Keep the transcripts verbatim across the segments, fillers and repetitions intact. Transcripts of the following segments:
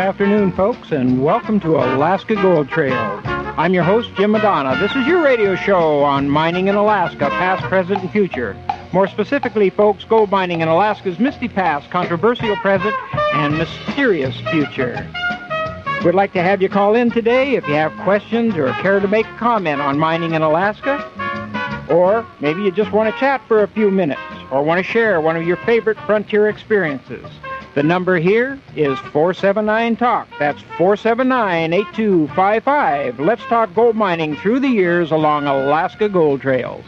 afternoon, folks, and welcome to Alaska Gold Trails. I'm your host, Jim Madonna. This is your radio show on mining in Alaska, past, present, and future. More specifically, folks, gold mining in Alaska's misty past, controversial present, and mysterious future. We'd like to have you call in today if you have questions or care to make a comment on mining in Alaska. Or maybe you just want to chat for a few minutes or want to share one of your favorite frontier experiences. The number here is four seven nine talk. That's four seven nine, eight two five five. Let's talk gold mining through the years along Alaska Gold Trails.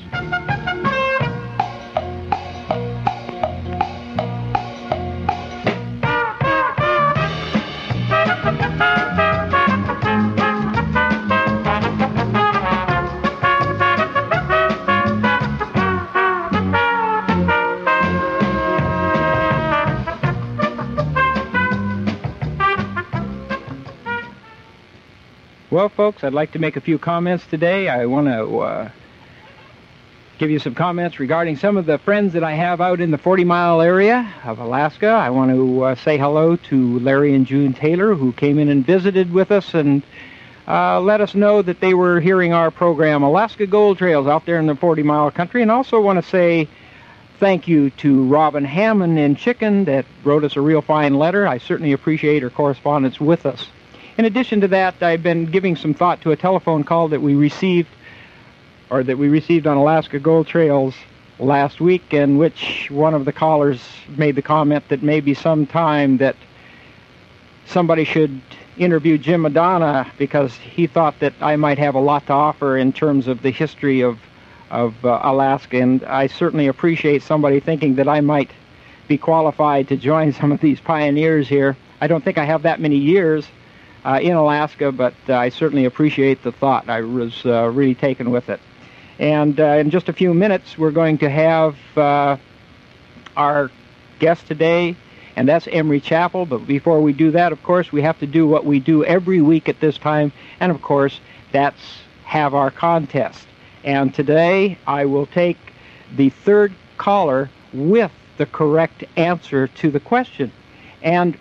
Well, folks, I'd like to make a few comments today. I want to uh, give you some comments regarding some of the friends that I have out in the forty-mile area of Alaska. I want to uh, say hello to Larry and June Taylor, who came in and visited with us and uh, let us know that they were hearing our program, Alaska Gold Trails, out there in the forty-mile country. And also want to say thank you to Robin Hammond in Chicken that wrote us a real fine letter. I certainly appreciate her correspondence with us. In addition to that, I've been giving some thought to a telephone call that we received, or that we received on Alaska Gold Trails last week, in which one of the callers made the comment that maybe sometime that somebody should interview Jim Madonna because he thought that I might have a lot to offer in terms of the history of, of uh, Alaska, and I certainly appreciate somebody thinking that I might be qualified to join some of these pioneers here. I don't think I have that many years Uh, in Alaska, but uh, I certainly appreciate the thought. I was uh, really taken with it. And uh, in just a few minutes, we're going to have uh, our guest today, and that's Emery Chappell. But before we do that, of course, we have to do what we do every week at this time, and of course, that's have our contest. And today, I will take the third caller with the correct answer to the question. And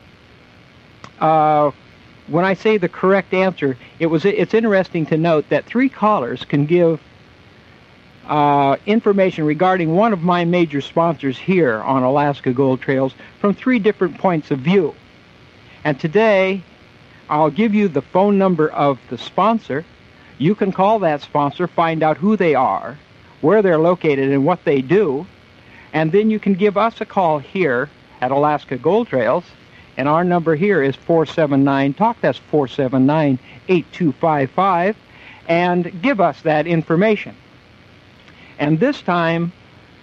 uh, when I say the correct answer, it was it's interesting to note that three callers can give uh, information regarding one of my major sponsors here on Alaska Gold Trails from three different points of view. And today, I'll give you the phone number of the sponsor. You can call that sponsor, find out who they are, where they're located, and what they do. And then you can give us a call here at Alaska Gold Trails. And our number here is four seven nine talk. That's four seven nine, eight two five five. And give us that information. And this time,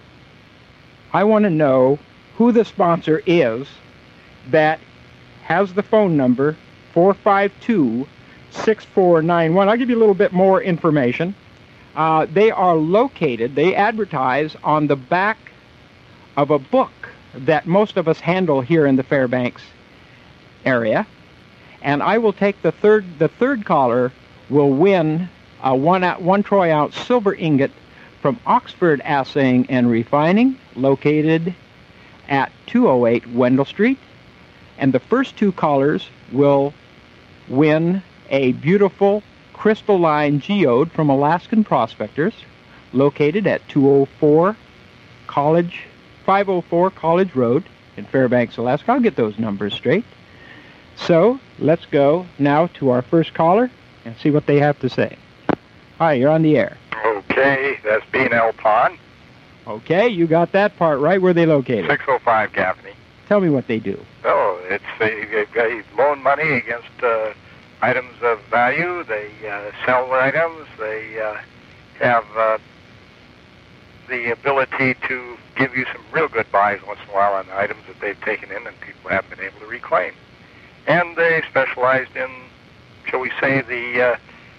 I want to know who the sponsor is that has the phone number four five two, six four nine one. I'll give you a little bit more information. Uh, they are located, they advertise on the back of a book that most of us handle here in the Fairbanks area, and I will take the third the third caller will win a one one troy ounce silver ingot from Oxford Assaying and Refining, located at two oh eight Wendell Street. And the first two callers will win a beautiful crystalline geode from Alaskan Prospectors, located at two oh four College five oh four College Road in Fairbanks, Alaska. I'll get those numbers straight. So, let's go now to our first caller and see what they have to say. Hi, you're on the air. Okay, that's B and L Pond. Okay, you got that part right. Where are they located? six oh five Gaffney. Tell me what they do. Oh, it's they, they loan money against uh, items of value. They uh, sell items. They uh, have uh, the ability to give you some real good buys once in a while on items that they've taken in and people haven't been able to reclaim. And they specialized in, shall we say, the uh,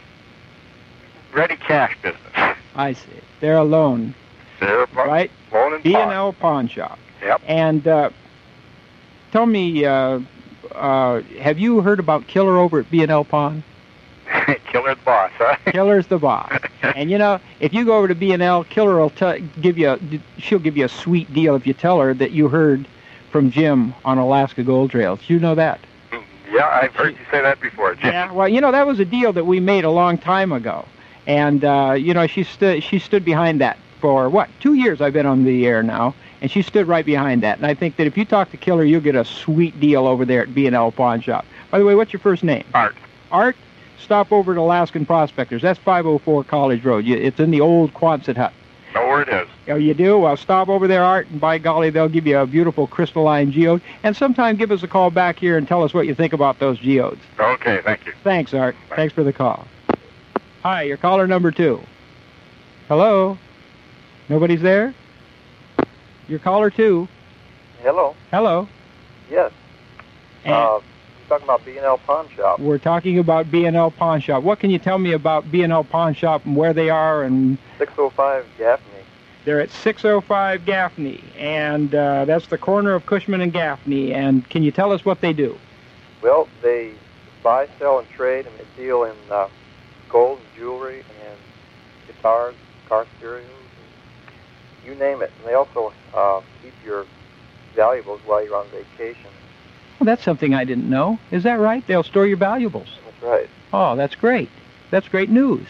ready cash business. I see. They're a loan. They're a pawn, right? Loan and B and pawn. L Pawn Shop. Yep. And uh, tell me, uh, uh, have you heard about Killer over at B and L Pawn? Killer's the boss, huh? Killer's the boss. And you know, if you go over to B and L, Killer will t- give you, a, she'll give you a sweet deal if you tell her that you heard from Jim on Alaska Gold Trails. You know that? Yeah, I've heard you say that before, Jim. Yeah, well, you know, that was a deal that we made a long time ago. And, uh, you know, she, stu- she stood behind that for, what, two years I've been on the air now, and she stood right behind that. And I think that if you talk to Killer, you'll get a sweet deal over there at B and L Pawn Shop. By the way, what's your first name? Art. Art? Stop over to Alaskan Prospectors. That's five oh four College Road. You, it's in the old Quonset hut. Know where it is. Oh, you do? Well, stop over there, Art, and by golly, they'll give you a beautiful crystalline geode. And sometime give us a call back here and tell us what you think about those geodes. Okay, thank you. Thanks, Art. Bye. Thanks for the call. Hi, you're caller number two. Hello? Nobody's there? You're caller two. Hello. Hello. Yes. And Uh, you're talking about B and L Pawn Shop. we're talking about B and L Pawn Shop. What can you tell me about B and L Pawn Shop and where they are? And six oh five Gaffney. they're at six oh five Gaffney, and uh, that's the corner of Cushman and Gaffney. And can you tell us what they do? Well, they buy, sell, and trade, and they deal in uh, gold and jewelry and guitars, car stereos, and you name it. And they also uh, keep your valuables while you're on vacation. Well, that's something I didn't know. Is that right? They'll store your valuables. That's right. Oh, that's great. That's great news.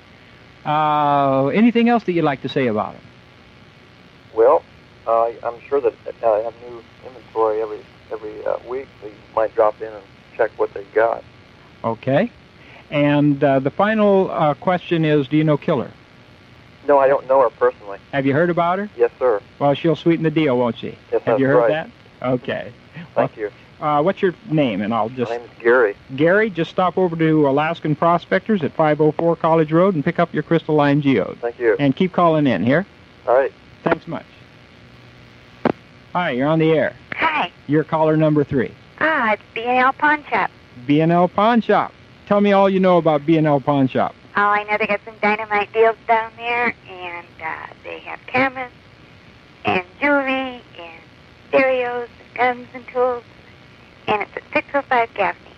Uh, anything else that you'd like to say about them? Well, uh, I'm sure that uh, I have new inventory every every uh, week, so you might drop in and check what they've got. Okay. And uh, the final uh, question is, do you know Killer? No, I don't know her personally. Have you heard about her? Yes, sir. Well, she'll sweeten the deal, won't she? Yes, Have that's you heard right. that? Okay. Thank you. Uh, what's your name? And I'll just... My name is Gary. Gary, just stop over to Alaskan Prospectors at five oh four College Road and pick up your crystalline geode. Thank you. And keep calling in here. All right. Thanks much. Hi, you're on the air. Hi. You're caller number three. Ah, it's B and L Pawn Shop. B and L Pawn Shop. Tell me all you know about B and L Pawn Shop. Oh, I know they got some dynamite deals down there, and uh, they have cameras, and jewelry, and stereos, and guns and tools, and it's at six oh five Gaffney.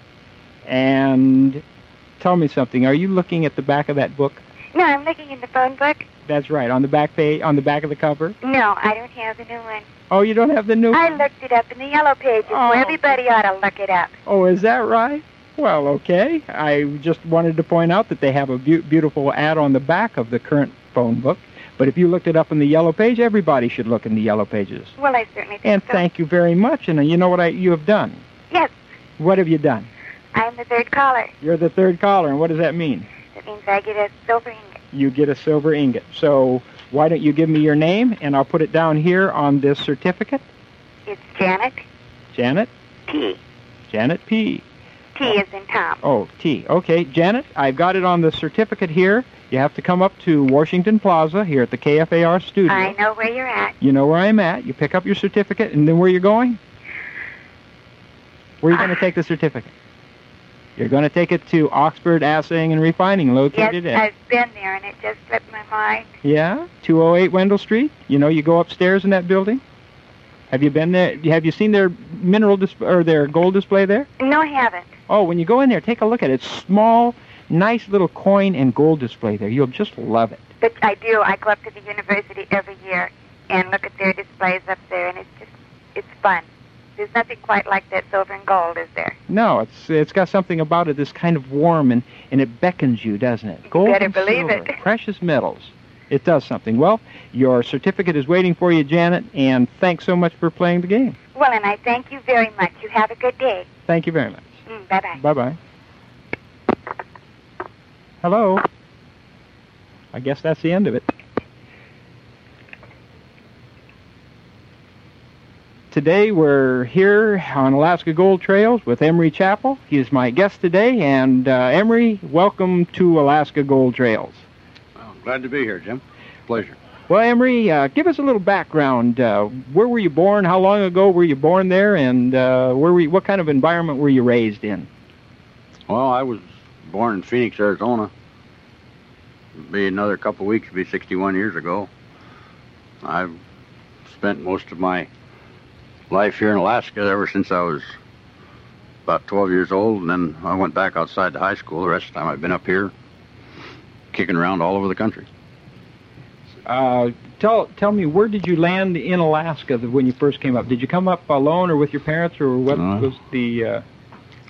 And tell me something. Are you looking at the back of that book? No, I'm looking in the phone book. That's right. On the back page, on the back of the cover. No, I don't have the new one. Oh, you don't have the new I one? looked it up in the yellow pages, Oh. so everybody ought to look it up. Oh, is that right? Well, okay. I just wanted to point out that they have a be- beautiful ad on the back of the current phone book. But if you looked it up in the yellow page, everybody should look in the yellow pages. Well, I certainly think And so. thank you very much. And uh, you know what I you have done? Yes, What have you done? I'm the third caller. You're the third caller, and what does that mean? That means I get a silver ingot. You get a silver ingot. So why don't you give me your name, and I'll put it down here on this certificate. It's Janet Janet? T. Janet P. T is in Tom. Oh, T. Okay, Janet, I've got it on the certificate here. You have to come up to Washington Plaza here at the K F A R studio. I know where you're at. You know where I'm at. You pick up your certificate, and then where you're going? Where are you going to take the certificate? You're going to take it to Oxford Assaying and Refining, Yes, located at... I've been there, and it just slipped my mind. Yeah, two oh eight Wendell Street. You know, you go upstairs in that building. Have you been there? Have you seen their mineral dis- or their gold display there? No, I haven't. Oh, when you go in there, take a look at it. Small, nice little coin and gold display there. You'll just love it. But I do. I go up to the university every year and look at their displays up there, and it's just, it's fun. There's nothing quite like that silver and gold, is there? No, it's it's got something about it that's kind of warm and, and it beckons you, doesn't it? Gold better and believe silver, it. precious metals. It does something. Well, your certificate is waiting for you, Janet, and thanks so much for playing the game. Well, and I thank you very much. You have a good day. Thank you very much. Mm, bye-bye. Bye-bye. Hello. I guess that's the end of it. Today we're here on Alaska Gold Trails with Emery Chappell. He is my guest today, and uh, Emery, welcome to Alaska Gold Trails. Well, glad to be here, Jim. Pleasure. Well, Emery, uh, give us a little background. Uh, where were you born? How long ago were you born there? And uh, where were you, what kind of environment were you raised in? Well, I was born in Phoenix, Arizona. It'll be another couple of weeks, it'll be sixty-one years ago. I've spent most of my life here in Alaska ever since I was about twelve years old, and then I went back outside to high school. The rest of the time I've been up here kicking around all over the country. Uh, tell tell me, where did you land in Alaska when you first came up? Did you come up alone or with your parents, or what Uh, was the... Uh...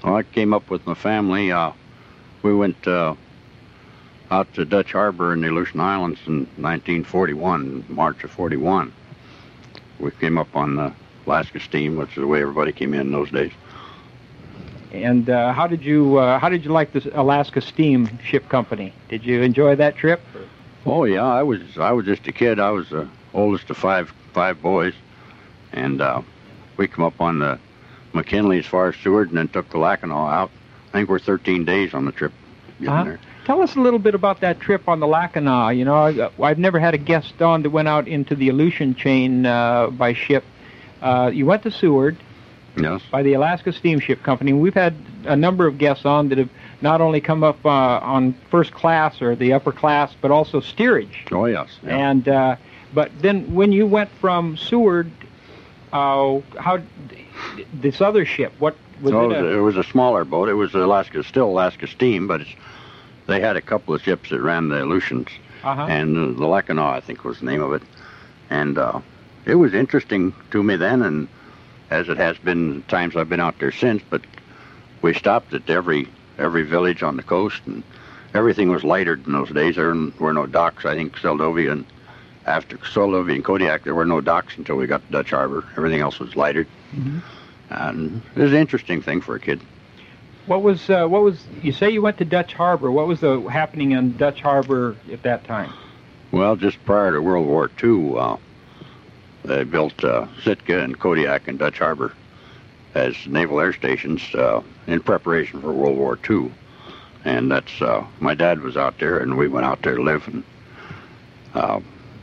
Well, I came up with my family. Uh, we went uh, out to Dutch Harbor in the Aleutian Islands in nineteen forty-one, March of forty-one. We came up on the Alaska Steam, which is the way everybody came in those days. And uh, how did you uh, how did you like this Alaska Steamship Company? Did you enjoy that trip? Oh yeah, I was I was just a kid. I was the oldest of five five boys, and uh, we come up on the McKinley as far as Seward, and then took the Lackinaw out. I think we're thirteen days on the trip getting Uh-huh. there. Tell us a little bit about that trip on the Lackinaw. You know, I, I've never had a guest on that went out into the Aleutian chain uh, by ship. Uh, you went to Seward Yes. by the Alaska Steamship Company. We've had a number of guests on that have not only come up uh, on first class or the upper class, but also steerage. Oh yes. Yeah. And uh, but then when you went from Seward, uh, how this other ship? What was So it? it, was a, it was a smaller boat. It was Alaska, still Alaska Steam, but it's, they had a couple of ships that ran the Aleutians, uh-huh. and uh, the Lackinaw, I think, was the name of it. And uh, it was interesting to me then, and as it has been times I've been out there since. But we stopped at every every village on the coast, and everything was lightered in those days. There were no docks. I think Seldovia and after Seldovia and Kodiak, there were no docks until we got to Dutch Harbor. Everything else was lightered. Mm-hmm. And it was an interesting thing for a kid. What was uh, what was you say you went to Dutch Harbor? What was the happening in Dutch Harbor at that time? Well, just prior to World War Two, uh, they built uh, Sitka and Kodiak and Dutch Harbor as naval air stations uh, in preparation for World War Two. And that's uh, my dad was out there, and we went out there to live. And uh,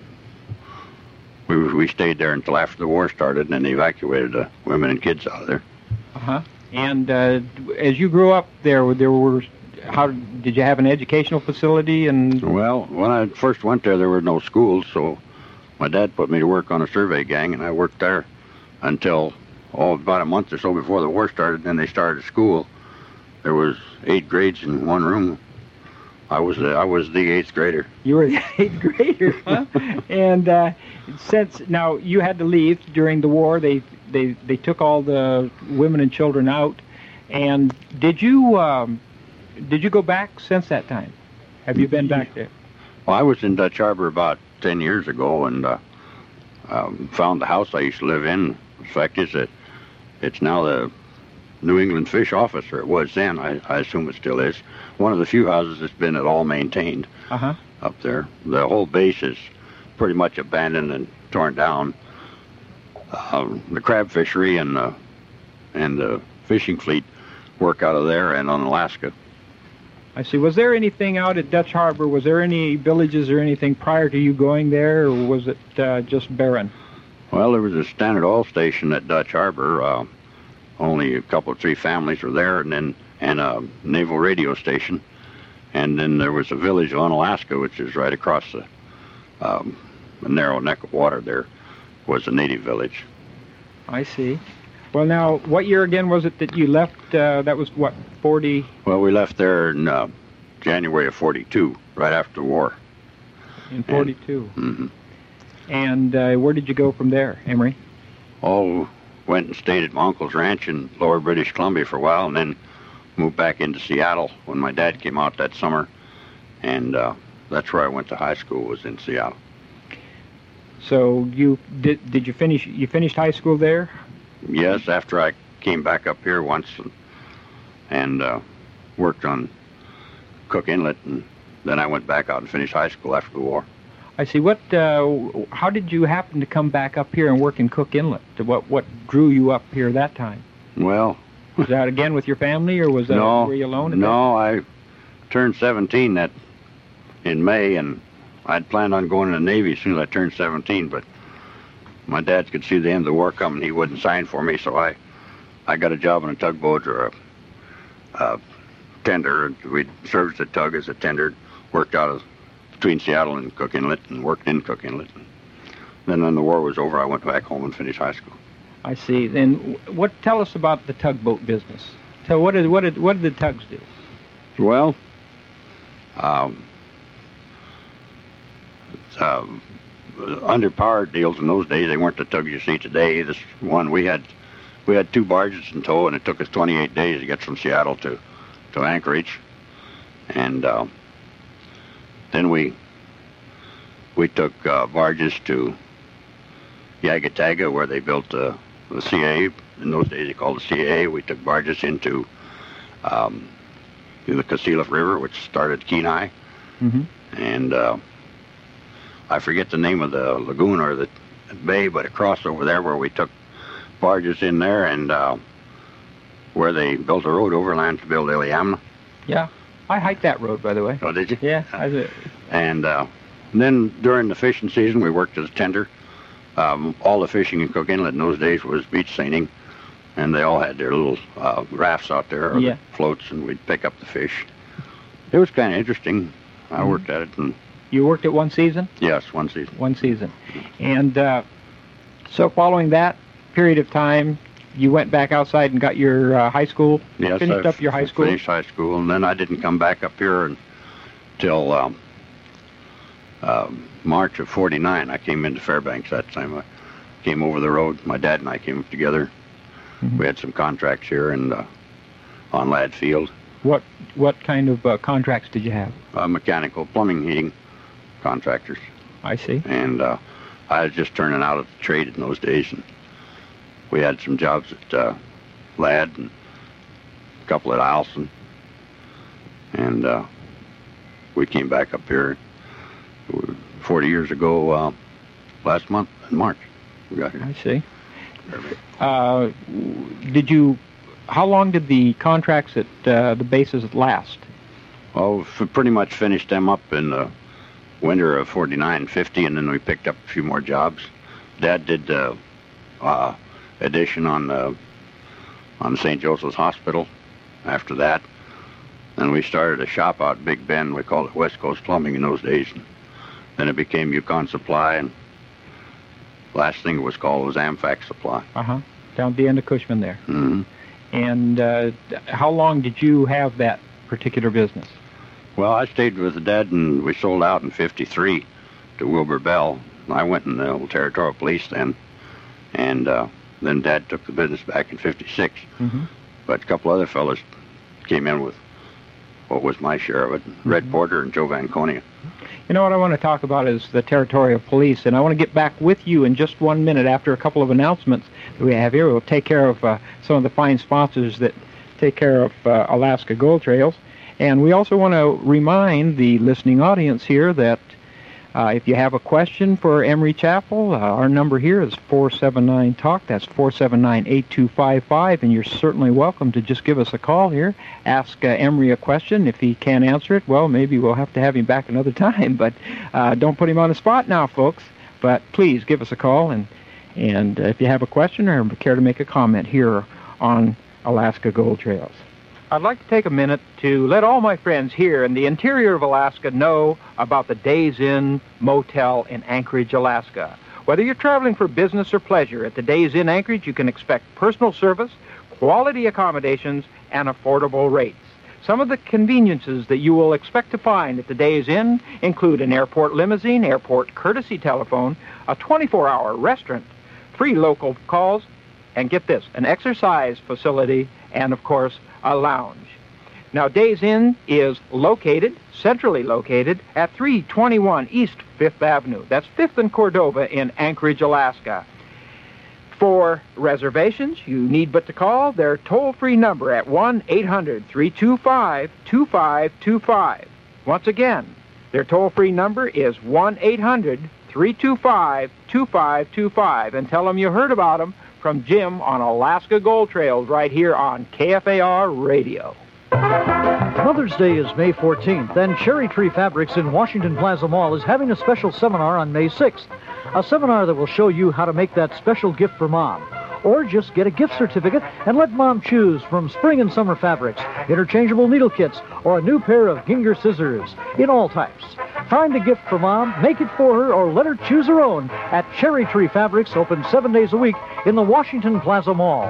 we we stayed there until after the war started, and then they evacuated the women and kids out of there. Uh huh. And uh, as you grew up there, there were how did you have an educational facility? And Well, when I first went there, there were no schools, so my dad put me to work on a survey gang, and I worked there until oh, about a month or so before the war started. Then they started school. There was eight grades in one room. I was the, I was the eighth grader. you were the eighth grader, huh? And uh, since now you had to leave during the war, they they they took all the women and children out. And did you um, did you go back since that time? Have you been back there? Well, I was in Dutch Harbor about ten years ago, and uh, um, found the house I used to live in. The fact is that it's now the New England Fish Office, or it was then. I, I assume it still is. One of the few houses that's been at all maintained Uh-huh. up there. The whole base is pretty much abandoned and torn down. Um, the crab fishery and the, and the fishing fleet work out of there and on Alaska. I see. Was there anything out at Dutch Harbor? Was there any villages or anything prior to you going there, or was it uh, just barren? Well, there was a Standard Oil station at Dutch Harbor. Uh, only a couple of three families were there, and then and a naval radio station. And then there was a village on Alaska, which is right across the um, a narrow neck of water. There was a native village. I see. Well, now, what year again was it that you left? Uh, that was, what, forty? Well, we left there in uh, January of forty-two, right after the war. In forty-two. Mm-hmm. And uh, where did you go from there, Emery? All went and stayed at my uncle's ranch in Lower British Columbia for a while, and then moved back into Seattle when my dad came out that summer. And uh, that's where I went to high school, was in Seattle. So you did? Did you finish? You finished high school there? Yes, after I came back up here once and, and uh, worked on Cook Inlet, and then I went back out and finished high school after the war. I see. What? Uh, how did you happen to come back up here and work in Cook Inlet? What? What drew you up here that time? Well, Was that again with your family, or was that no, were you alone? At no, I turned seventeen that in May, and I'd planned on going in the Navy as soon as I turned seventeen, but my dad could see the end of the war coming. He wouldn't sign for me, so I, I got a job on a tugboat or a, a tender. We served the tug as a tender, worked out of between Seattle and Cook Inlet, and worked in Cook Inlet. Then when the war was over, I went back home and finished high school. I see. Then what? Tell us about the tugboat business. So what did what did what did the tugs do? Well, um, um, underpowered deals in those days, they weren't the tugs you see today. This one we had we had two barges in tow, and it took us twenty-eight days to get from Seattle to, to Anchorage. And uh, then we we took uh, barges to Yagataga, where they built uh, the C A. In those days, they called it C A. We took barges into um, the Kasilif River, which started Kenai. Mm-hmm. And uh, I forget the name of the lagoon or the bay, but it crossed over there where we took barges in there, and uh, where they built a road overland to build Iliamna. Yeah, I hiked that road, by the way. Oh, did you? Yeah, I did. And, uh, and then during the fishing season, we worked as a tender. Um, all the fishing in Cook Inlet in those days was beach seining, and they all had their little uh, rafts out there, or yeah. the floats, and we'd pick up the fish. It was kind of interesting. I Mm-hmm. worked at it. And You worked it one season? yes, one season. One season. And uh, so following that period of time, you went back outside and got your uh, high school, Yes, finished I up your high school? Finished high school, and then I didn't come back up here until um, um, March of forty-nine. I came into Fairbanks that time. I came over the road. My dad and I came up together. Mm-hmm. We had some contracts here and uh, on Ladd Field. What what kind of uh, contracts did you have? Uh, mechanical, plumbing, heating contractors. I see. And uh, I was just turning out of the trade in those days, and we had some jobs at uh, Ladd and a couple at Eielson. And uh, we came back up here forty years ago, uh, last month in March. We got here. I see. Uh, did you? How long did the contracts at uh, the bases last? Well, we pretty much finished them up in the winter of forty-nine, fifty, and then we picked up a few more jobs. Dad did uh, uh, addition on the on Saint Joseph's Hospital after that. Then we started a shop out Big Bend. We called it West Coast Plumbing in those days. And then it became Yukon Supply, and last thing it was called was Amfac Supply. Uh-huh. Down at the end of Cushman there. Mm-hmm. And uh, how long did you have that particular business? Well, I stayed with Dad, and we sold out in fifty-three to Wilbur Bell. I went in the old territorial police then, and uh, then Dad took the business back in fifty-six. Mm-hmm. But a couple other fellas came in with what was my share of it, mm-hmm. Red Porter and Joe Vanconia. You know what I want to talk about is the territorial police, and I want to get back with you in just one minute after a couple of announcements that we have here. We'll take care of uh, some of the fine sponsors that take care of uh, Alaska Gold Trails. And we also want to remind the listening audience here that uh, if you have a question for Emery Chapel, uh, our number here is four seven nine talk. That's four seven nine, eight two five five, and you're certainly welcome to just give us a call here. Ask uh, Emery a question. If he can't answer it, well, maybe we'll have to have him back another time, but uh, don't put him on the spot now, folks. But please give us a call, and, and uh, if you have a question or care to make a comment here on Alaska Gold Trails. I'd like to take a minute to let all my friends here in the interior of Alaska know about the Days Inn Motel in Anchorage, Alaska. Whether you're traveling for business or pleasure, at the Days Inn Anchorage you can expect personal service, quality accommodations, and affordable rates. Some of the conveniences that you will expect to find at the Days Inn include an airport limousine, airport courtesy telephone, a twenty-four hour restaurant, free local calls, and get this, an exercise facility, and of course, a lounge. Now, Days Inn is located, centrally located, at three twenty-one East Fifth Avenue. That's fifth and Cordova in Anchorage, Alaska. For reservations, you need but to call their toll-free number at one eight hundred, three two five, two five two five. Once again, their toll-free number is one eight hundred, three two five, two five two five, and tell them you heard about them from Jim on Alaska Gold Trails right here on K F A R Radio. Mother's Day is May fourteenth, and Cherry Tree Fabrics in Washington Plaza Mall is having a special seminar on May sixth. A seminar that will show you how to make that special gift for Mom. Or just get a gift certificate and let Mom choose from spring and summer fabrics, interchangeable needle kits, or a new pair of Ginger scissors in all types. Find a gift for Mom, make it for her, or let her choose her own at Cherry Tree Fabrics, open seven days a week in the Washington Plaza Mall.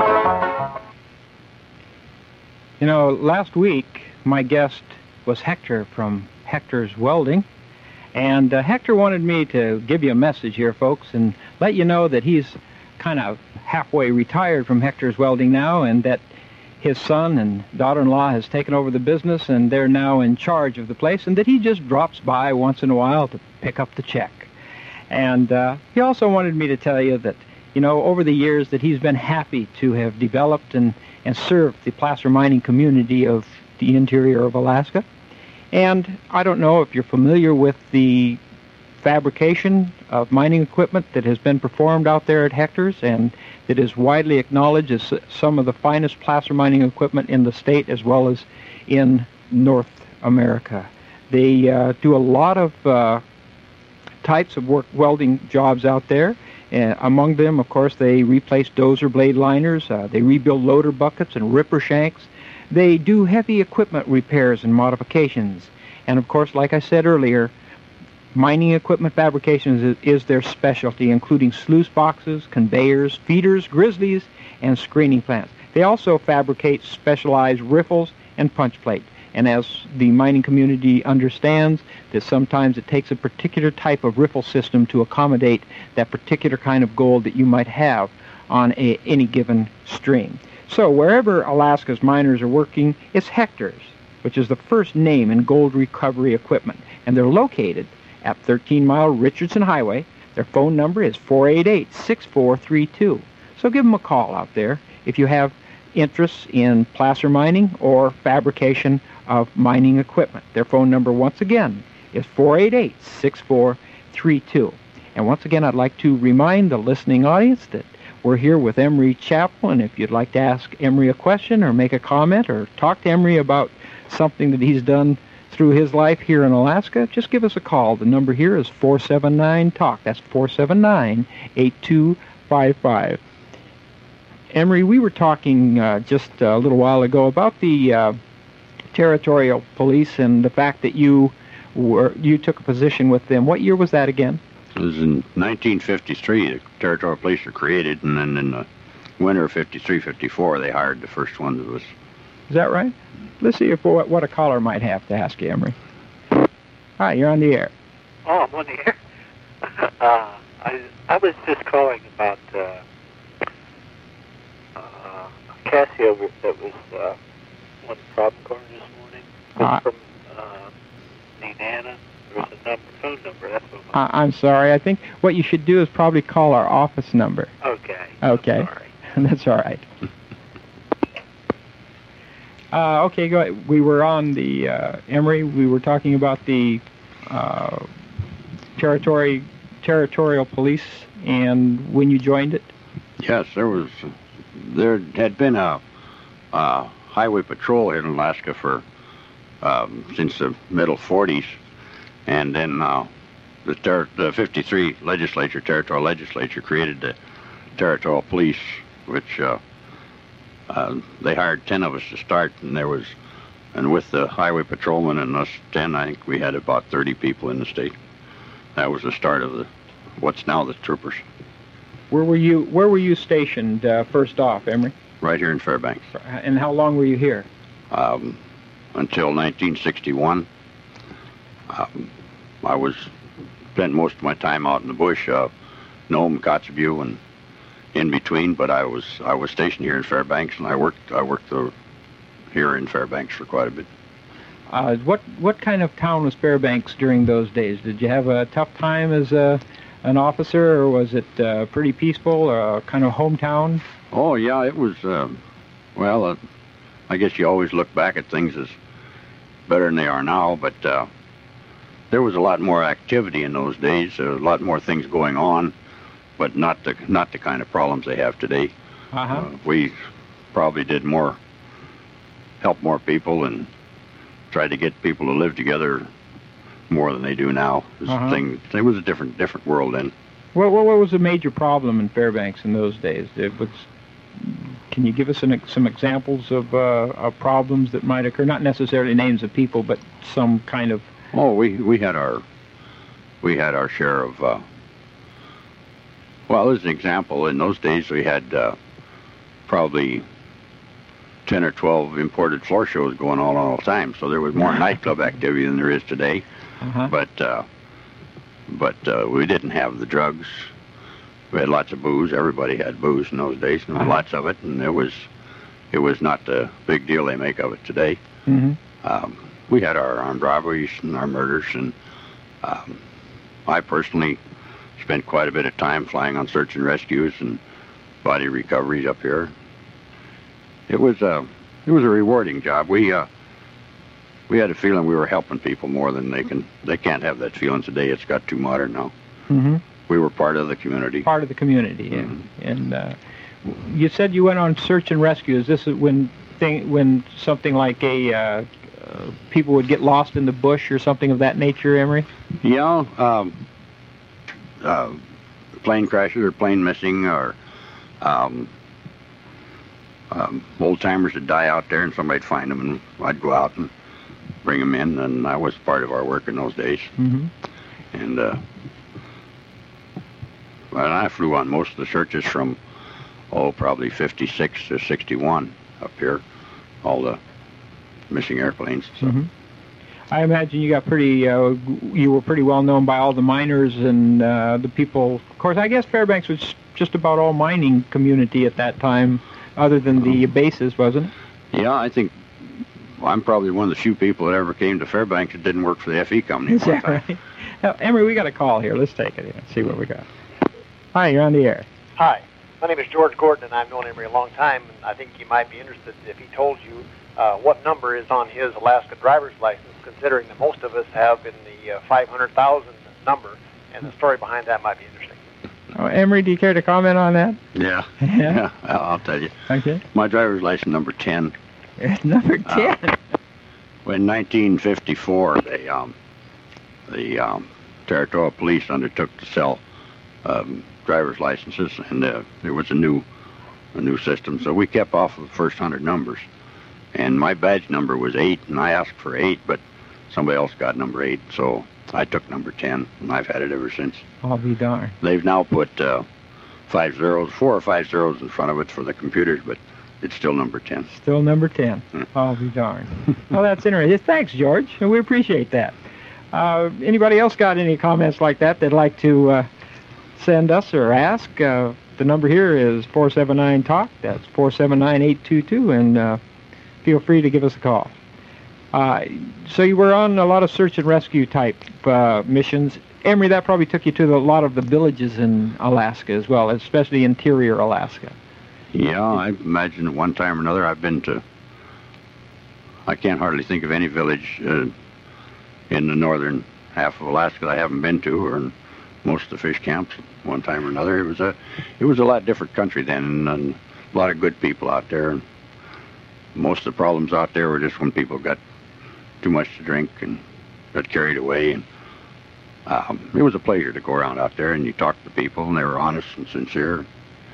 You know, last week my guest was Hector from Hector's Welding, and uh, Hector wanted me to give you a message here, folks, and let you know that he's kind of halfway retired from Hector's Welding now, and that his son and daughter-in-law has taken over the business, and they're now in charge of the place, and that he just drops by once in a while to pick up the check. And uh, he also wanted me to tell you that, you know, over the years that he's been happy to have developed and, and served the placer mining community of the interior of Alaska. And I don't know if you're familiar with the fabrication of mining equipment that has been performed out there at Hector's and that is widely acknowledged as some of the finest placer mining equipment in the state as well as in North America. They uh, do a lot of uh, types of work welding jobs out there. Uh, among them, of course, they replace dozer blade liners, uh, they rebuild loader buckets and ripper shanks. They do heavy equipment repairs and modifications. And of course, like I said earlier, mining equipment fabrication is, is their specialty, including sluice boxes, conveyors, feeders, grizzlies, and screening plants. They also fabricate specialized riffles and punch plate. And as the mining community understands, that sometimes it takes a particular type of riffle system to accommodate that particular kind of gold that you might have on a, any given stream. So wherever Alaska's miners are working, it's Hector's, which is the first name in gold recovery equipment. And they're located at thirteen mile Richardson Highway. Their phone number is four eight eight, six four three two. So give them a call out there if you have interests in placer mining or fabrication of mining equipment. Their phone number, once again, is four eight eight, six four three two. And once again, I'd like to remind the listening audience that we're here with Emery Chappell, and if you'd like to ask Emery a question or make a comment or talk to Emery about something that he's done through his life here in Alaska, just give us a call. The number here is four seven nine, talk. That's four seven nine, eight two five five. Emery, we were talking uh, just a little while ago about the uh, territorial police and the fact that you were you took a position with them. What year was that again? It was in nineteen fifty-three. The territorial police were created, and then in the winter of fifty-three fifty-four, they hired the first one that was... Is that right? Let's see if what, what a caller might have to ask you, Emery. Hi, you're on the air. Oh, I'm on the air. uh, I I was just calling about uh, uh, Casio that was uh, on the problem corner this morning. Uh, from uh, Nenana. There's a number, phone number. That's what uh, I'm sorry. I think what you should do is probably call our office number. Okay. Okay. I'm sorry. That's all right. Uh, okay, go ahead. We were on the, uh, Emery, we were talking about the uh, territory, territorial police and when you joined it? Yes, there was, there had been a, a highway patrol here in Alaska for, um, since the middle forties, and then uh, the, ter- the fifty-three legislature, territorial legislature, created the territorial police, which uh, Uh, they hired ten of us to start, and there was, and with the highway patrolmen and us ten, I think we had about thirty people in the state. That was the start of the, what's now the troopers. Where were you? Where were you stationed uh, first off, Emery? Right here in Fairbanks. And how long were you here? Um, until nineteen sixty-one. Um, I was spent most of my time out in the bush, uh, Nome, Kotzebue, and in between, but I was I was stationed here in Fairbanks, and I worked I worked uh, here in Fairbanks for quite a bit. Uh, what what kind of town was Fairbanks during those days? Did you have a tough time as a an officer, or was it uh, pretty peaceful, or a kind of hometown? Oh yeah, it was. Uh, well, uh, I guess you always look back at things as better than they are now, but uh, there was a lot more activity in those days, a lot more things going on. But not the not the kind of problems they have today. Uh-huh. Uh, we probably did more, help more people, and tried to get people to live together more than they do now. It was, uh-huh. thing, it was a different different world then. What, what what was the major problem in Fairbanks in those days? It was, can you give us an, some examples of, uh, of problems that might occur? Not necessarily names of people, but some kind of. Oh, we we had our we had our share of. Uh, Well, as an example, in those days we had uh, probably ten or twelve imported floor shows going on all the time, so there was more nightclub activity than there is today. Uh-huh. But uh, but uh, we didn't have the drugs. we had lots of booze. Everybody had booze in those days, and Uh-huh. lots of it, and it was it was not the big deal they make of it today. Mm-hmm. Um, we had our armed robberies and our murders, and um, I personally spent quite a bit of time flying on search and rescues and body recoveries up here. It was a it was a rewarding job. We uh, we had a feeling we were helping people more than they can. They can't have that feeling today. It's got too modern now. Mm-hmm. We were part of the community. Part of the community, Mhm. and, and uh, you said you went on search and rescue. Is this when thing when something like a uh, uh, people would get lost in the bush or something of that nature, Emery? Yeah, um, uh, plane crashes or plane missing, or um, um, old timers would die out there, and somebody'd find them, and I'd go out and bring them in, and that was part of our work in those days. Mm-hmm. And uh, well, I flew on most of the searches from oh probably fifty-six to sixty-one up here, all the missing airplanes. So. Mm-hmm. I imagine you got pretty, uh, you were pretty well known by all the miners and uh, the people. Of course, I guess Fairbanks was just about all mining community at that time, other than the bases, wasn't it? Yeah, I think well, I'm probably one of the few people that ever came to Fairbanks that didn't work for the F E company. Is that right? Now, Emery, we got a call here. Let's take it here and see what we got. Hi, you're on the air. Hi, my name is George Gordon, and I've known Emery a long time, and I think you might be interested if he told you uh, what number is on his Alaska driver's license, considering that most of us have in the uh, five hundred thousand number, and the story behind that might be interesting. Oh, Emery, do you care to comment on that? Yeah, Yeah? yeah, I'll I'll tell you. Okay. My driver's license number ten. Number ten. Uh, in nineteen fifty-four, they, um, the um, Territorial Police undertook to sell um, driver's licenses, and uh, there was a new, a new system. So we kept off of the first hundred numbers, and my badge number was eight, and I asked for eight, but somebody else got number eight, so I took number ten, and I've had it ever since. I'll be darned. They've now put uh, five zeros, four or five zeros in front of it for the computers, but it's still number ten. Still number ten. Hmm. I'll be darned. Well, that's interesting. Thanks, George. We appreciate that. Uh, anybody else got any comments like that they'd like to uh, send us or ask? Uh, the number here is four seven nine talk. That's four seven nine, eight two two, and uh, feel free to give us a call. Uh, so you were on a lot of search and rescue type uh, missions. Emery, that probably took you to the, a lot of the villages in Alaska as well, especially interior Alaska. Yeah, I imagine at one time or another I've been to, I can't hardly think of any village uh, in the northern half of Alaska that I haven't been to, or in most of the fish camps one time or another. It was a, it was a lot different country then, and, and a lot of good people out there. And most of the problems out there were just when people got too much to drink and got carried away. And um, it was a pleasure to go around out there, and you talked to people, and they were honest and sincere.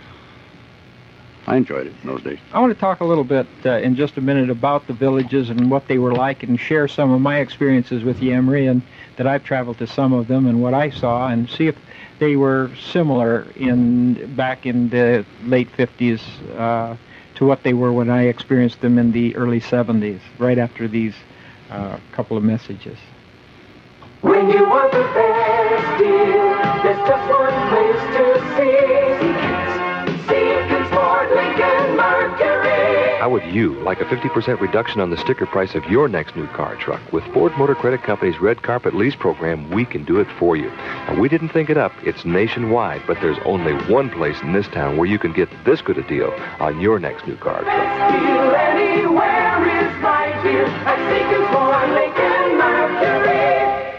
I enjoyed it in those days. I want to talk a little bit uh, in just a minute about the villages and what they were like, and share some of my experiences with you, Emery, and that I've traveled to some of them and what I saw, and see if they were similar in back in the late fifties uh, to what they were when I experienced them in the early seventies, right after these uh, couple of messages. When you want the best deal, there's just one place to see. Seekins Ford Lincoln Mercury. How would you like a fifty percent reduction on the sticker price of your next new car or truck? With Ford Motor Credit Company's Red Carpet Lease Program, we can do it for you. Now, we didn't think it up. It's nationwide, but there's only one place in this town where you can get this good a deal on your next new car or truck. Best deal anywhere is right here at Seekins Ford Lincoln Mercury.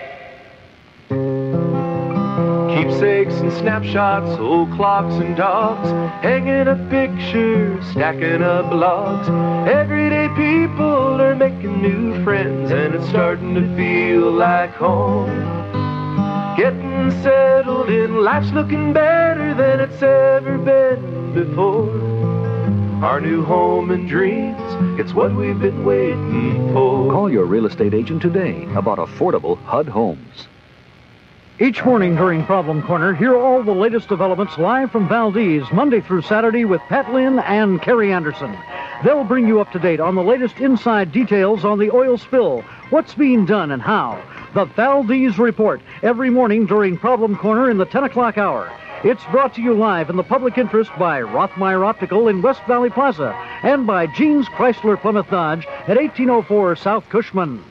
Keepsakes and snapshots, old clocks and dogs, hanging up pictures, stacking up logs. Everyday people are making new friends, and it's starting to feel like home. Getting settled in, life's looking better than it's ever been before. Our new home and dreams, it's what we've been waiting for. Call your real estate agent today about affordable H U D homes. Each morning during Problem Corner, hear all the latest developments live from Valdez, Monday through Saturday with Pat Lynn and Kerry Anderson. They'll bring you up to date on the latest inside details on the oil spill, what's being done and how. The Valdez Report, every morning during Problem Corner in the ten o'clock hour. It's brought to you live in the public interest by Rothmeyer Optical in West Valley Plaza and by Jeans Chrysler Plymouth Dodge at eighteen oh four South Cushman.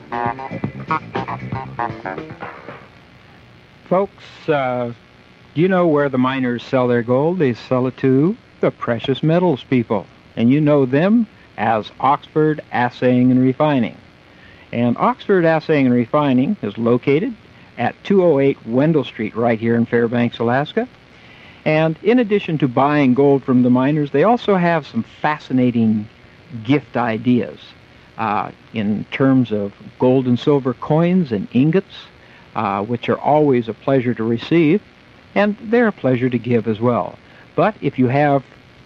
Folks, uh, do you know where the miners sell their gold? They sell it to the precious metals people. And you know them as Oxford Assaying and Refining. And Oxford Assaying and Refining is located at two oh eight Wendell Street right here in Fairbanks, Alaska. And in addition to buying gold from the miners, they also have some fascinating gift ideas uh, in terms of gold and silver coins and ingots, uh, which are always a pleasure to receive, and they're a pleasure to give as well. But if you have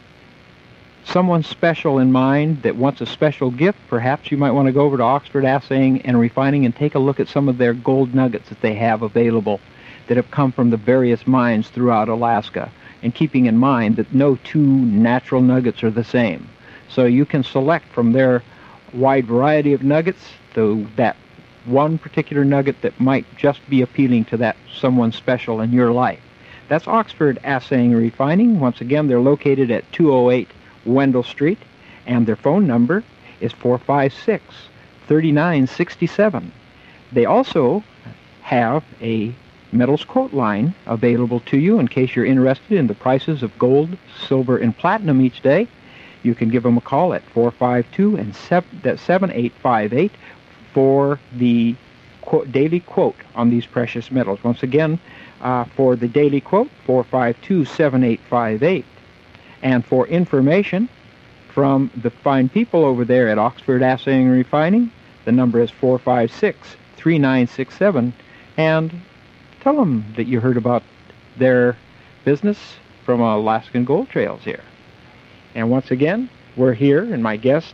someone special in mind that wants a special gift, perhaps you might want to go over to Oxford Assaying and Refining and take a look at some of their gold nuggets that they have available that have come from the various mines throughout Alaska, and keeping in mind that no two natural nuggets are the same. So you can select from their wide variety of nuggets to that one particular nugget that might just be appealing to that someone special in your life. That's Oxford Assaying and Refining. Once again, they're located at two oh eight Wendell Street, and their phone number is four five six, three nine six seven. They also have a metals quote line available to you in case you're interested in the prices of gold, silver, and platinum each day. You can give them a call at four five two and seven eight five eight for the quote, daily quote on these precious metals. Once again, uh, for the daily quote, four five two, seven eight five eight. And for information from the fine people over there at Oxford Assaying and Refining, the number is four five six, three nine six seven. And tell them that you heard about their business from Alaskan Gold Trails here. And once again, we're here, and my guest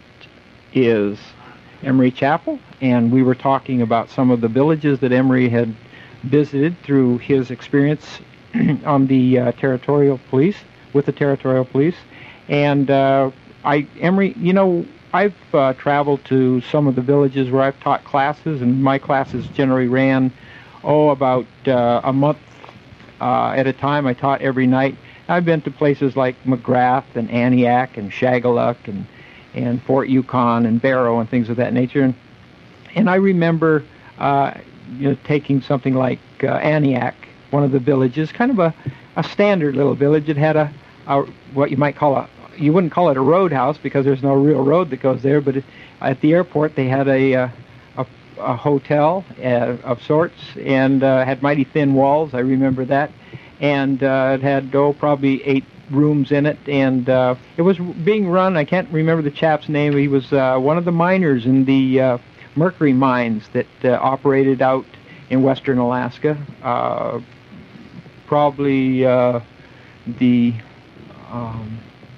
is Emery Chappell, and we were talking about some of the villages that Emery had visited through his experience on the uh, territorial police, with the territorial police. And uh, I, Emery, you know, I've uh, traveled to some of the villages where I've taught classes, and my classes generally ran, oh, about uh, a month uh, at a time. I taught every night. I've been to places like McGrath and Aniak and Shagaluk and, and Fort Yukon and Barrow and things of that nature. And, and I remember uh, you know, taking something like uh, Aniak, one of the villages, kind of a, a standard little village. It had a, a what you might call a, you wouldn't call it a roadhouse because there's no real road that goes there, but it, at the airport they had a, a, a, a hotel uh, of sorts, and uh, had mighty thin walls. I remember that. And uh, it had, oh, probably eight rooms in it, and uh, it was being run, I can't remember the chap's name, he was uh, one of the miners in the uh, mercury mines that uh, operated out in western Alaska. Uh, probably uh, the, um,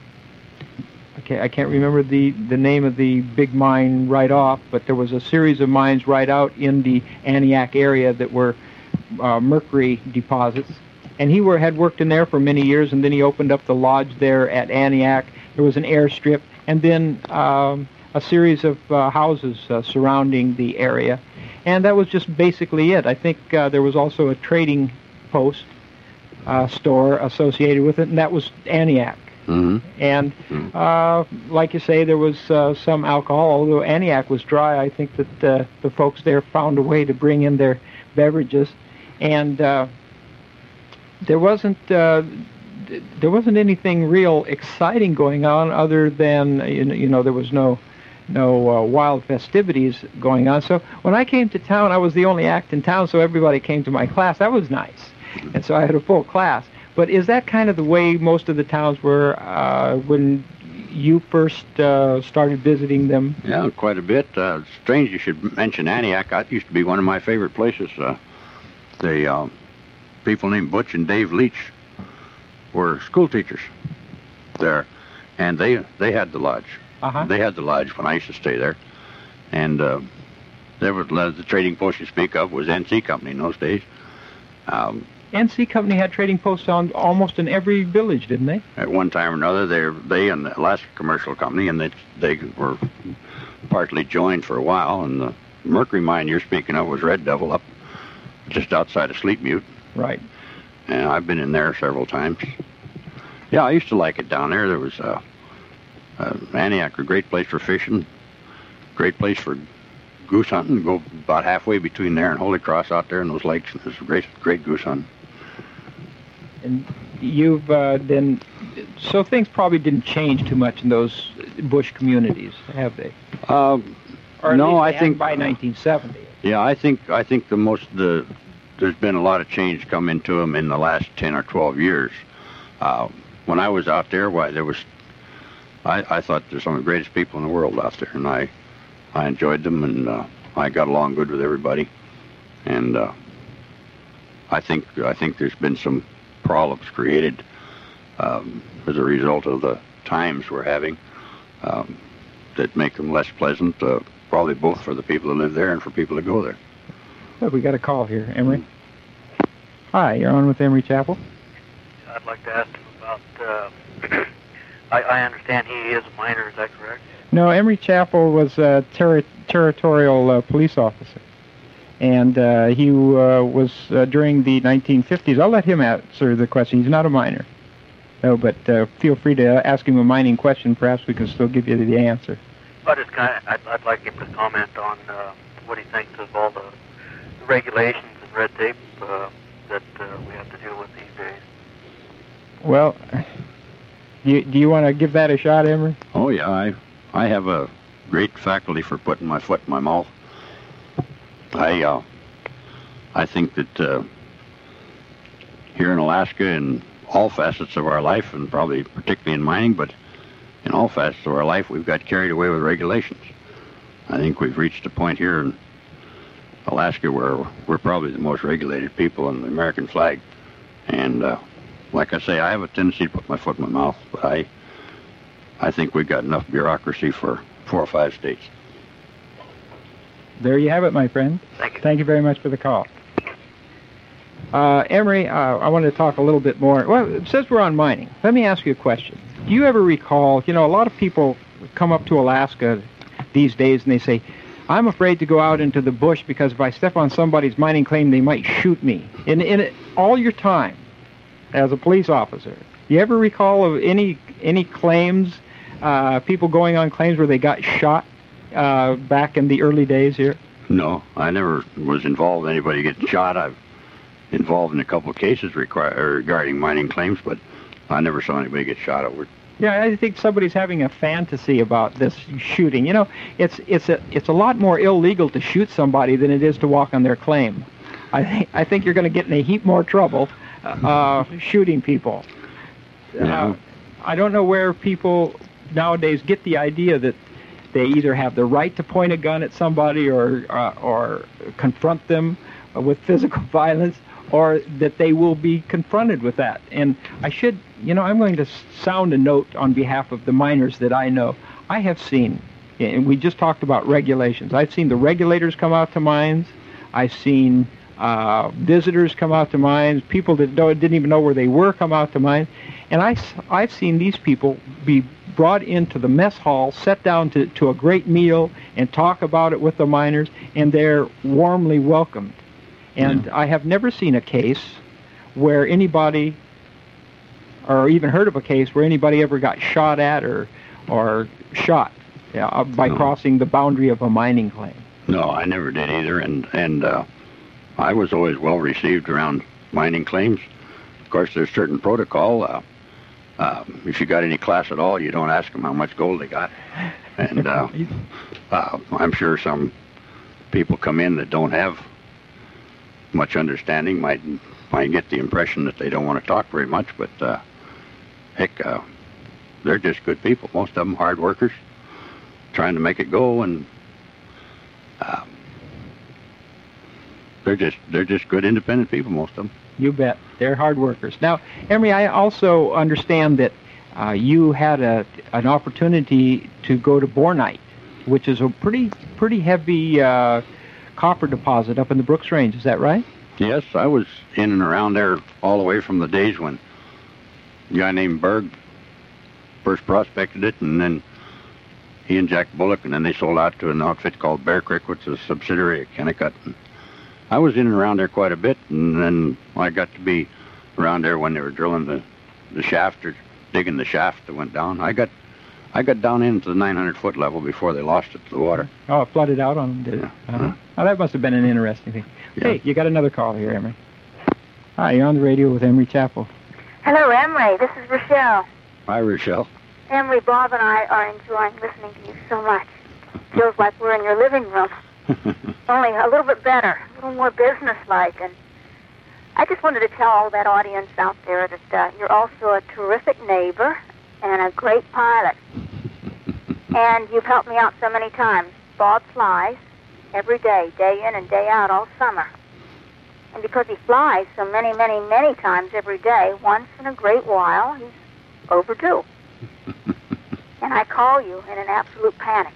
okay, I can't remember the, the name of the big mine right off, but there was a series of mines right out in the Aniak area that were uh, mercury deposits. And he were, had worked in there for many years, and then he opened up the lodge there at Aniak. There was an airstrip, and then um, a series of uh, houses uh, surrounding the area. And that was just basically it. I think uh, there was also a trading post uh, store associated with it, and that was Aniak. Mm-hmm. And uh, like you say, there was uh, some alcohol. Although Aniak was dry, I think that uh, the folks there found a way to bring in their beverages. And uh, there wasn't uh, there wasn't anything real exciting going on other than you know, you know there was no no uh, wild festivities going on. So when I came to town, I was the only act in town, so everybody came to my class. That was nice, and so I had a full class. But is that kind of the way most of the towns were uh, when you first uh, started visiting them? Yeah, quite a bit. Uh, strange you should mention Aniak. That used to be one of my favorite places. Uh, the uh, people named Butch and Dave Leach were school teachers there, and they they had the lodge. Uh-huh. They had the lodge when I used to stay there, and uh, there was uh, the trading post you speak of was N C Company in those days. Um, N C Company had trading posts on almost in every village, didn't they? At one time or another, they they and the Alaska Commercial Company, and they they were partly joined for a while. And the mercury mine you're speaking of was Red Devil up just outside of Sleepmute. Right. And I've been in there several times. Yeah, I used to like it down there. There was uh, uh, Antioch, a great place for fishing, great place for goose hunting. Go about halfway between there and Holy Cross out there in those lakes. It was great, great goose hunting. And you've uh, been, so things probably didn't change too much in those bush communities, have they? Um, or at no, least I they think by nineteen seventy. Yeah, I think I think the most the there's been a lot of change come into them in the last ten or twelve years. Uh, when I was out there, why there was, I, I thought there's some of the greatest people in the world out there, and I I enjoyed them, and uh, I got along good with everybody, and uh, I think I think there's been some problems created um, as a result of the times we're having um, that make them less pleasant, uh, probably both for the people that live there and for people that go there. Oh, we got a call here, Emery. Hi, you're on with Emery Chapel. I'd like to ask him about, uh, I, I understand he is a minor, is that correct? No, Emery Chapel was a terri territorial uh, police officer. And uh, he uh, was uh, during the nineteen fifties. I'll let him answer the question. He's not a minor. No, but uh, feel free to ask him a mining question. Perhaps we can still give you the answer. I just kind of, I'd, I'd like him to comment on uh, what he thinks of all the regulations and red tape uh, that uh, we have to deal with these days. Well, you, do you want to give that a shot, Emery? Oh, yeah. I, I have a great faculty for putting my foot in my mouth. I, uh, I think that uh, here in Alaska, in all facets of our life, and probably particularly in mining, but in all facets of our life, we've got carried away with regulations. I think we've reached a point here in Alaska where we're probably the most regulated people on the American flag. And uh, like I say, I have a tendency to put my foot in my mouth, but I, I think we've got enough bureaucracy for four or five states. There you have it, my friend. Thank you. Thank you very much for the call. Uh, Emery, uh, I wanted to talk a little bit more. Well, it says we're on mining. Let me ask you a question. Do you ever recall, you know, a lot of people come up to Alaska these days and they say, I'm afraid to go out into the bush because if I step on somebody's mining claim, they might shoot me. In, in all your time as a police officer, do you ever recall of any, any claims, uh, people going on claims where they got shot? Uh, back in the early days here? No, I never was involved in anybody getting shot. I've involved in a couple of cases require, regarding mining claims, but I never saw anybody get shot over it. Yeah, I think somebody's having a fantasy about this shooting. You know, it's it's a it's a lot more illegal to shoot somebody than it is to walk on their claim. I think I think you're going to get in a heap more trouble uh, shooting people. Yeah. Uh, I don't know where people nowadays get the idea that they either have the right to point a gun at somebody or uh, or confront them uh, with physical violence, or that they will be confronted with that. And I should, you know, I'm going to sound a note on behalf of the miners that I know. I have seen, and we just talked about regulations, I've seen the regulators come out to mines. I've seen uh, visitors come out to mines, people that don't, didn't even know where they were come out to mines. And I, I've seen these people be brought into the mess hall, set down to, to a great meal, and talk about it with the miners, and they're warmly welcomed. And yeah. I have never seen a case where anybody, or even heard of a case where anybody ever got shot at or or shot yeah, by no. crossing the boundary of a mining claim. No, I never did either, and, and uh, I was always well received around mining claims. Of course, there's certain protocol. Uh, Uh, if you got any class at all, you don't ask them how much gold they got. And uh, uh, I'm sure some people come in that don't have much understanding might might get the impression that they don't want to talk very much, but uh, heck, uh, they're just good people. Most of them hard workers, trying to make it go, and uh, they're just they're just good independent people, most of them. You bet. They're hard workers. Now, Emery, I also understand that uh, you had a, an opportunity to go to Bornite, which is a pretty pretty heavy uh, copper deposit up in the Brooks Range. Is that right? Yes, I was in and around there all the way from the days when a guy named Berg first prospected it, and then he and Jack Bullock, and then they sold out to an outfit called Bear Creek, which is a subsidiary of Kennecott. I was in and around there quite a bit, and then I got to be around there when they were drilling the, the shaft or digging the shaft that went down. I got I got down into the nine hundred foot level before they lost it to the water. Oh, it flooded out on them, did it? Yeah. Uh-huh. Uh-huh. Oh, that must have been an interesting thing. Yeah. Hey, you got another call here, Emery. Hi, you're on the radio with Emery Chappell. Hello, Emery. This is Rochelle. Hi, Rochelle. Emery, Bob and I are enjoying listening to you so much. Feels like we're in your living room. Only a little bit better, a little more businesslike. And I just wanted to tell all that audience out there that uh, you're also a terrific neighbor and a great pilot. And you've helped me out so many times. Bob flies every day, day in and day out, all summer. And because he flies so many, many, many times every day, once in a great while, he's overdue. And I call you in an absolute panic.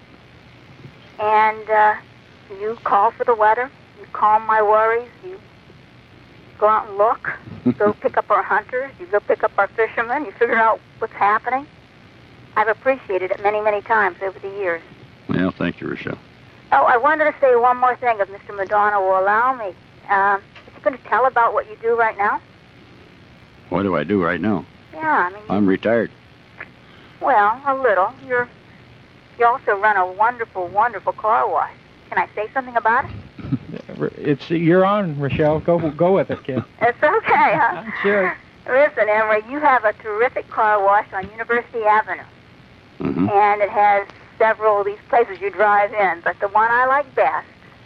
And uh, you call for the weather, you calm my worries, you go out and look, you go pick up our hunters, you go pick up our fishermen, you figure out what's happening. I've appreciated it many, many times over the years. Well, thank you, Rochelle. Oh, I wanted to say one more thing, if Mister Madonna will allow me. Um, is he going to tell about what you do right now? What do I do right now? Yeah, I mean... I'm retired. Well, a little. You're... You also run a wonderful, wonderful car wash. Can I say something about it? It's you're on, Rochelle. Go go with it, kid. It's okay, huh? Sure. Listen, Emery, you have a terrific car wash on University Avenue. Mm-hmm. And it has several of these places you drive in. But the one I like best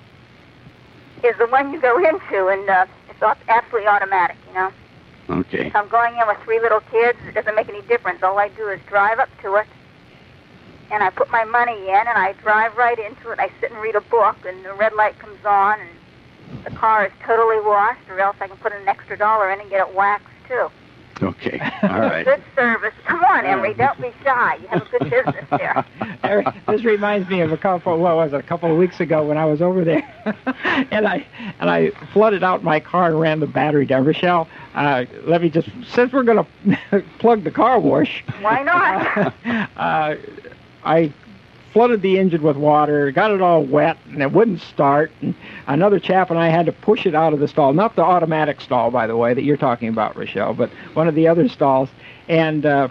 is the one you go into, and uh, it's absolutely automatic, you know? Okay. If I'm going in with three little kids, it doesn't make any difference. All I do is drive up to it, and I put my money in, and I drive right into it. I sit and read a book, and the red light comes on, and the car is totally washed, or else I can put an extra dollar in and get it waxed, too. Okay. All right. Good service. Come on, Emery, don't be shy. You have a good business there. Eric, this reminds me of a couple, what was it, a couple of weeks ago when I was over there, and I and I flooded out my car and ran the battery down. Rochelle, uh, let me just, since we're going to plug the car wash. Why not? uh, I flooded the engine with water, got it all wet, and it wouldn't start. And another chap and I had to push it out of the stall. Not the automatic stall, by the way, that you're talking about, Rochelle, but one of the other stalls. And uh,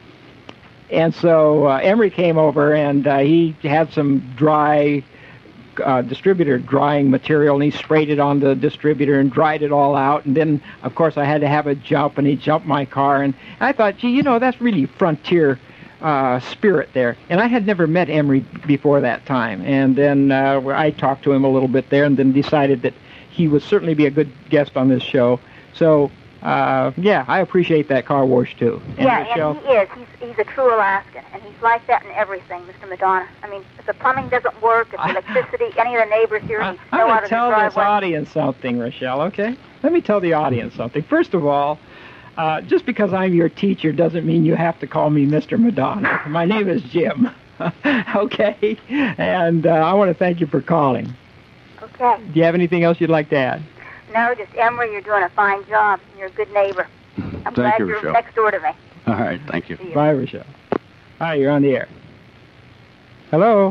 and so uh, Emery came over, and uh, he had some dry uh, distributor drying material, and he sprayed it on the distributor and dried it all out. And then, of course, I had to have a jump, and he jumped my car. And I thought, gee, you know, that's really frontier Uh, spirit there. And I had never met Emery before that time. And then uh, I talked to him a little bit there and then decided that he would certainly be a good guest on this show. So, uh, yeah, I appreciate that car wash, too. And yeah, Rochelle, and he is. He's, he's a true Alaskan, and he's like that in everything, Mister Madonna. I mean, if the plumbing doesn't work, if the electricity, any of the neighbors here need I'm snow going out to of the tell this driveway. audience something, Rochelle, okay? Let me tell the audience something. First of all, Uh, just because I'm your teacher doesn't mean you have to call me Mister Madonna. My name is Jim. Okay? And uh, I want to thank you for calling. Okay. Do you have anything else you'd like to add? No, just Emery, you're doing a fine job. You're a good neighbor. I'm Thank glad you, you're Rochelle. next door to me. All right. Thank you. See you. Bye, Rochelle. Hi, you're on the air. Hello?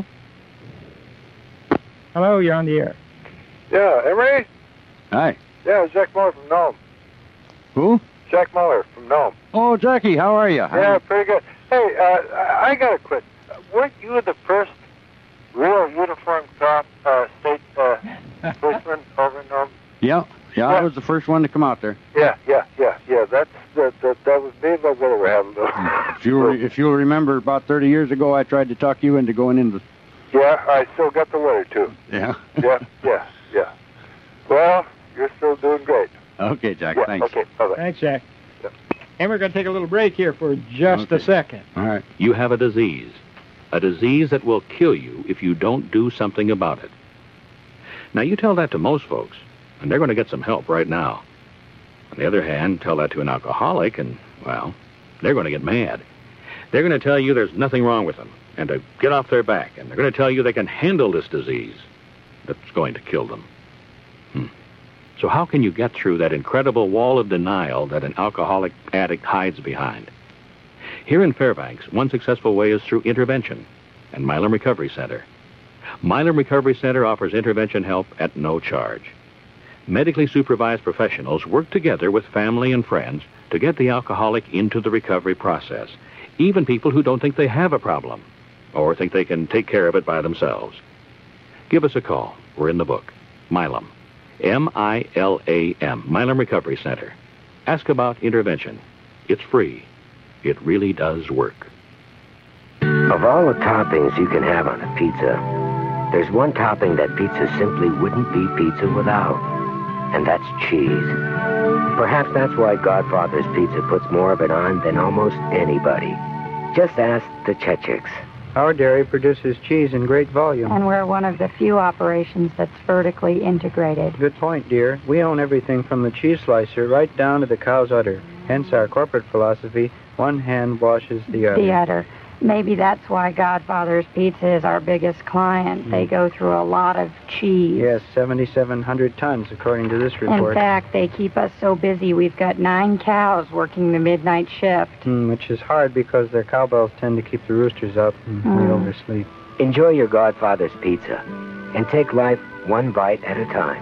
Hello, you're on the air. Yeah, Emery? Hi. Yeah, it's Jack Muller from Nome. Who? Jack Muller from Nome. Oh, Jackie, how are you? Yeah, pretty good. Hey, uh, I I got a question. Weren't you the first real uniformed cop, uh, state uh, policeman over in Nome? Yeah, yeah, Yeah. I was the first one to come out there. Yeah, yeah, yeah, yeah. That's that. That, that was me and my brother were having those. If you'll, if you'll remember, about thirty years ago, I tried to talk you into going into... Yeah, I still got the letter too. Yeah? Yeah, yeah, yeah. Well, you're still doing great. Okay, Jack, Yeah, thanks. okay, bye-bye. Thanks, Jack. And we're going to take a little break here for just a second. All right. You have a disease. A disease that will kill you if you don't do something about it. Now, you tell that to most folks, and they're going to get some help right now. On the other hand, tell that to an alcoholic, and, well, they're going to get mad. They're going to tell you there's nothing wrong with them, and to get off their back, and they're going to tell you they can handle this disease that's going to kill them. Hmm. So how can you get through that incredible wall of denial that an alcoholic addict hides behind? Here in Fairbanks, one successful way is through intervention and Milam Recovery Center. Milam Recovery Center offers intervention help at no charge. Medically supervised professionals work together with family and friends to get the alcoholic into the recovery process, even people who don't think they have a problem or think they can take care of it by themselves. Give us a call. We're in the book. Milam. M I L A M. Milam Recovery Center. Ask about intervention. It's free. It really does work. Of all the toppings you can have on a pizza, there's one topping that pizza simply wouldn't be pizza without, and that's cheese. Perhaps that's why Godfather's Pizza puts more of it on than almost anybody. Just ask the Chechiks. Our dairy produces cheese in great volume. And we're one of the few operations that's vertically integrated. Good point, dear. We own everything from the cheese slicer right down to the cow's udder. Hence our corporate philosophy, one hand washes the other. The udder. Maybe that's why Godfather's Pizza is our biggest client. Mm. They go through a lot of cheese. Yes, seventy-seven hundred tons, according to this report. In fact, they keep us so busy, we've got nine cows working the midnight shift. Mm, which is hard because their cowbells tend to keep the roosters up and mm. we oversleep. Enjoy your Godfather's Pizza and take life one bite at a time.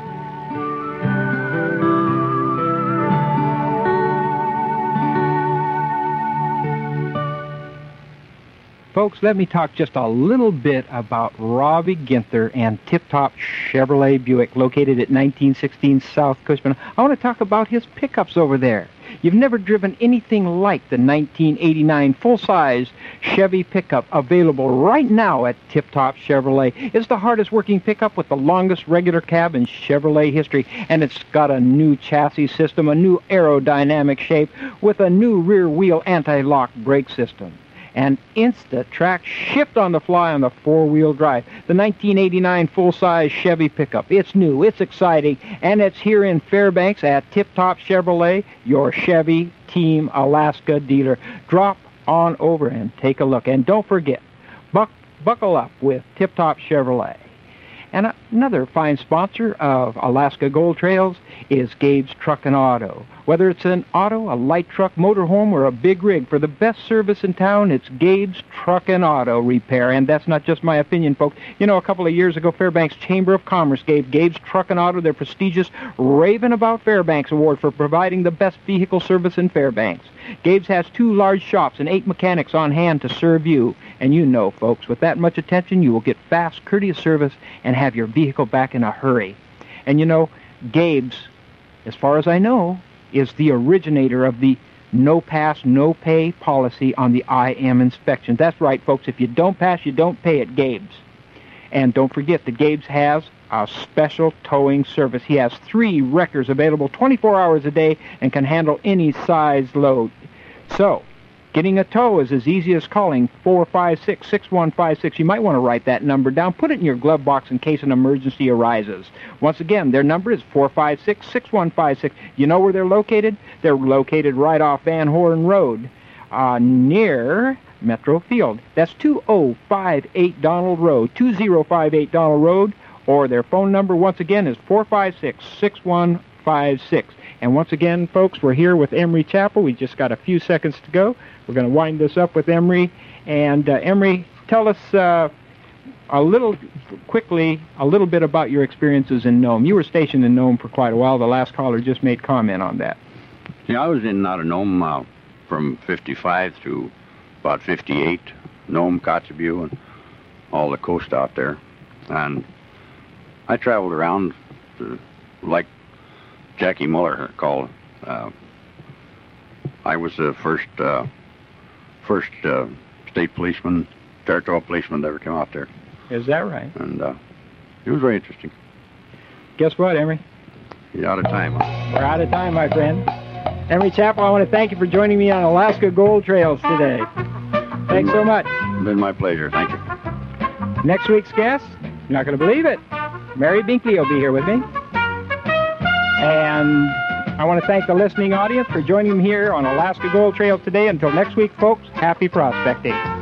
Folks, let me talk just a little bit about Robbie Ginther and Tip Top Chevrolet Buick, located at nineteen sixteen South Cushman. I want to talk about his pickups over there. You've never driven anything like the nineteen eighty-nine full-size Chevy pickup available right now at Tip Top Chevrolet. It's the hardest working pickup with the longest regular cab in Chevrolet history, and it's got a new chassis system, a new aerodynamic shape with a new rear wheel anti-lock brake system. And Insta-Track shift on the fly on the four-wheel drive. The nineteen eighty-nine full-size Chevy pickup. It's new, it's exciting, and it's here in Fairbanks at Tip Top Chevrolet, your Chevy Team Alaska dealer. Drop on over and take a look. And don't forget, buck, buckle up with Tip Top Chevrolet. And another fine sponsor of Alaska Gold Trails is Gabe's Truck and Auto. Whether it's an auto, a light truck, motorhome, or a big rig, for the best service in town, it's Gabe's Truck and Auto Repair. And that's not just my opinion, folks. You know, a couple of years ago, Fairbanks Chamber of Commerce gave Gabe's Truck and Auto their prestigious Raving About Fairbanks Award for providing the best vehicle service in Fairbanks. Gabe's has two large shops and eight mechanics on hand to serve you. And you know, folks, with that much attention, you will get fast, courteous service and have your vehicle back in a hurry. And you know, Gabe's, as far as I know, is the originator of the no pass, no pay policy on the I M inspection. That's right, folks. If you don't pass, you don't pay at Gabe's. And don't forget that Gabe's has a special towing service. He has three wreckers available twenty-four hours a day and can handle any size load. So, getting a tow is as easy as calling four five six, six one five six. You might want to write that number down. Put it in your glove box in case an emergency arises. Once again, their number is four five six, six one five six. You know where they're located? They're located right off Van Horn Road, uh, near Metro Field. That's two oh five eight Donald Road, two oh five eight Donald Road, or their phone number, once again, is four five six, six one five six. And once again, folks, we're here with Emery Chappell. We just got a few seconds to go. We're going to wind this up with Emery. And uh, Emery, tell us uh, a little, quickly, a little bit about your experiences in Nome. You were stationed in Nome for quite a while. The last caller just made comment on that. Yeah, I was in and out of Nome uh, from fifty-five through about fifty-eight. Nome, Kotzebue, and all the coast out there. And I traveled around to, like Jackie Muller called. Uh, I was the first uh, first uh, state policeman, territorial policeman that ever came out there. Is that right? And uh, it was very interesting. Guess what, Emery? You're out of time. We're out of time, my friend. Emery Chappell, I want to thank you for joining me on Alaska Gold Trails today. Thanks so much. It's been my pleasure. Thank you. Next week's guest, you're not going to believe it, Mary Binkley will be here with me. And I want to thank the listening audience for joining me here on Alaska Gold Trail today. Until next week, folks, happy prospecting.